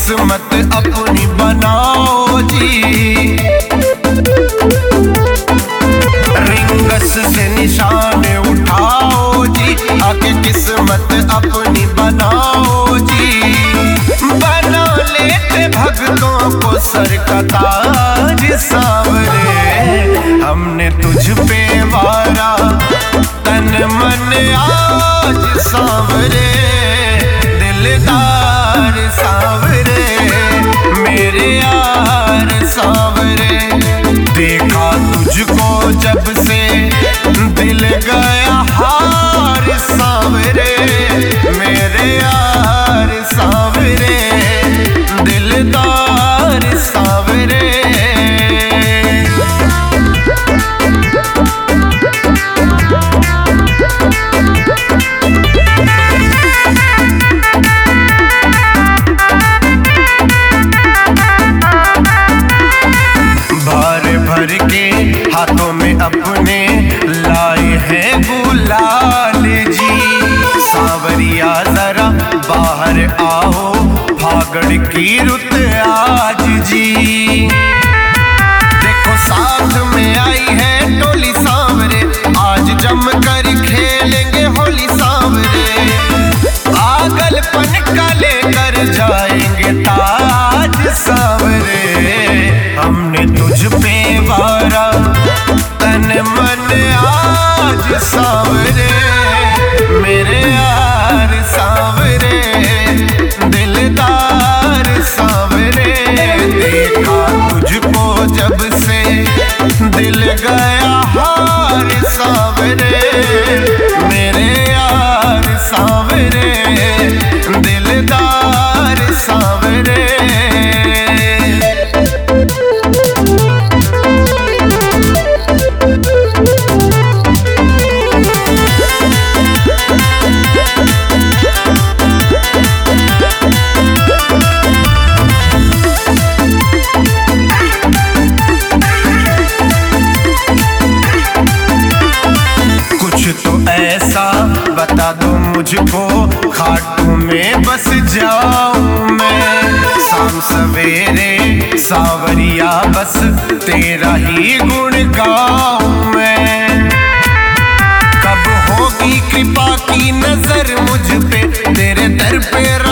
किस्मत अपनी बनाओ जी। रिंगस से निशान उठाओ जी, आके किस्मत अपनी बनाओ जी। बना लेते भक्तों को सर का ताज सांवरे, हमने तुझ पे वारा तन मन आज सांवरे। दिलदार सांवरे मेरे यार सांवरे, देखा तुझको जब से दिल गया हार सांवरे। मेरे यार सांवरे दिलदार सांवरे। भर के हाथों में अपने लाए हैं गुलाल जी। सांवरिया जरा बाहर आओ, फागड़ की रुत आज जी। देखो साथ में आई है टोली सांवरे, आज जम कर खेलेंगे होली सांवरे। पागलपन का लेकर जाएंगे ताज सांवरे, हमने तुझ पे वारा तन मन आज सांवरे। मेरे यार सांवरे दिलदार सांवरे, देखा तुझको जब से दिल गया हार सांवरे। मेरे यार सांवरे दिलदार सांवरे। ऐसा बता दो मुझको, खाटू में बस जाऊं मैं। शाम सवेरे सांवरिया बस तेरा ही गुण गाऊं मैं। कब होगी कृपा की नजर मुझ पे, तेरे दर पे